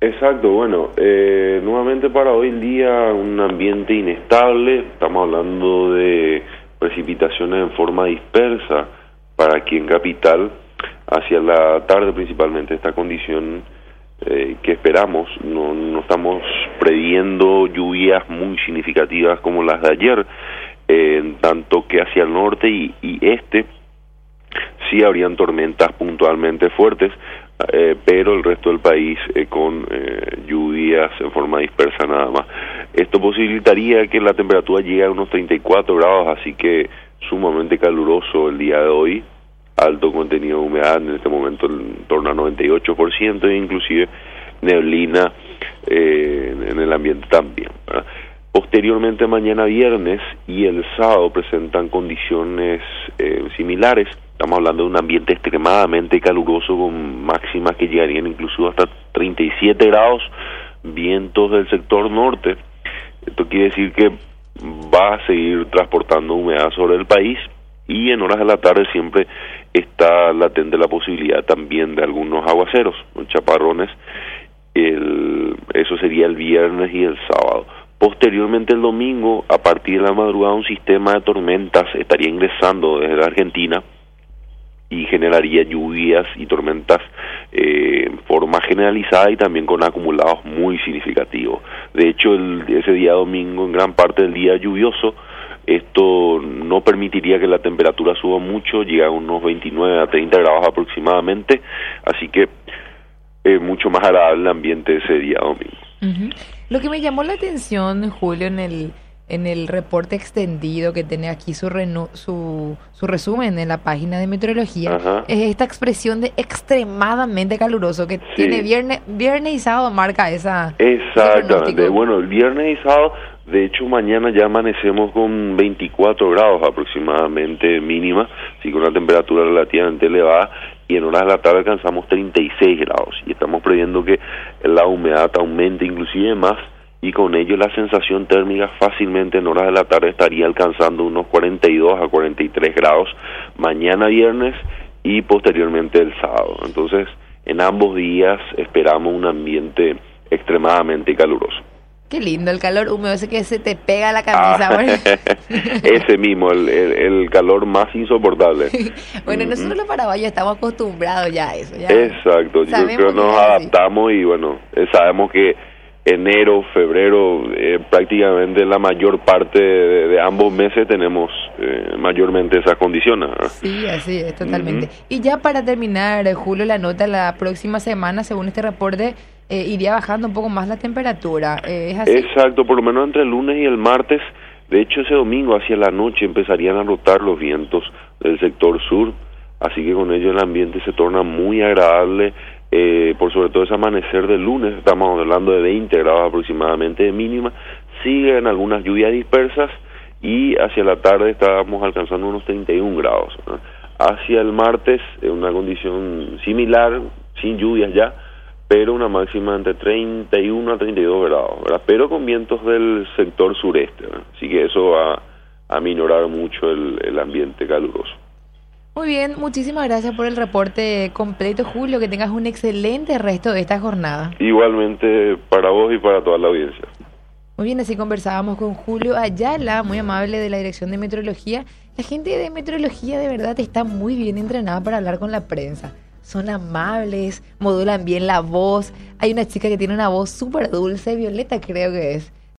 Exacto, bueno, nuevamente para hoy en día un ambiente inestable, estamos hablando de precipitaciones en forma dispersa para aquí en Capital, hacia la tarde principalmente esta condición que esperamos, no estamos previendo lluvias muy significativas como las de ayer, en tanto que hacia el norte y este sí habrían tormentas puntualmente fuertes, pero el resto del país con lluvias en forma dispersa nada más. Esto posibilitaría que la temperatura llegue a unos 34 grados, así que sumamente caluroso el día de hoy, alto contenido de humedad en este momento en torno al 98%, e inclusive neblina en el ambiente también, ¿verdad? Posteriormente mañana viernes y el sábado presentan condiciones similares. Estamos hablando de un ambiente extremadamente caluroso con máximas que llegarían incluso hasta 37 grados, vientos del sector norte. Esto quiere decir que va a seguir transportando humedad sobre el país y en horas de la tarde siempre está latente la posibilidad también de algunos aguaceros, chaparrones. Eso sería el viernes y el sábado. Posteriormente el domingo, a partir de la madrugada, un sistema de tormentas estaría ingresando desde la Argentina y generaría lluvias y tormentas en forma generalizada y también con acumulados muy significativos. De hecho, ese día domingo, en gran parte del día lluvioso, esto no permitiría que la temperatura suba mucho, llega a unos 29 a 30 grados aproximadamente, así que mucho más agradable el ambiente ese día domingo. Uh-huh. Lo que me llamó la atención, Julio, en el reporte extendido que tiene aquí su resumen en la página de meteorología, Ajá. es esta expresión de extremadamente caluroso que tiene viernes y sábado, marca esa. Exactamente. Bueno, el viernes y sábado, de hecho mañana ya amanecemos con 24 grados aproximadamente mínima, así con una temperatura relativamente elevada, y en horas de la tarde alcanzamos 36 grados y estamos previendo que la humedad aumente inclusive más, y con ello la sensación térmica fácilmente en horas de la tarde estaría alcanzando unos 42 a 43 grados mañana viernes y posteriormente el sábado. Entonces, en ambos días esperamos un ambiente extremadamente caluroso. Qué lindo el calor húmedo, ese que se te pega a la camisa. Ese mismo, el calor más insoportable. Bueno, nosotros los paraguayos estamos acostumbrados ya a eso. Ya exacto, yo creo que nos adaptamos y bueno, sabemos que enero, febrero, prácticamente la mayor parte de ambos meses tenemos mayormente esas condiciones, ¿eh? Sí, así es, totalmente. Y ya para terminar, Julio, la nota, la próxima semana, según este reporte, iría bajando un poco más la temperatura. ¿Es así? Exacto, por lo menos entre el lunes y el martes. De hecho, ese domingo hacia la noche empezarían a rotar los vientos del sector sur, así que con ello el ambiente se torna muy agradable. Por sobre todo ese amanecer del lunes, estamos hablando de 20 grados aproximadamente de mínima, siguen algunas lluvias dispersas y hacia la tarde estábamos alcanzando unos 31 grados, ¿no? Hacia el martes, una condición similar, sin lluvias ya, pero una máxima entre 31 a 32 grados, ¿verdad? Pero con vientos del sector sureste, ¿verdad? Así que eso va a minorar mucho el ambiente caluroso. Muy bien, muchísimas gracias por el reporte completo, Julio, que tengas un excelente resto de esta jornada. Igualmente para vos y para toda la audiencia. Muy bien, así conversábamos con Julio Ayala, muy amable, de la Dirección de Meteorología. La gente de Meteorología de verdad está muy bien entrenada para hablar con la prensa. Son amables, modulan bien la voz. Hay una chica que tiene una voz súper dulce, Violeta creo que es.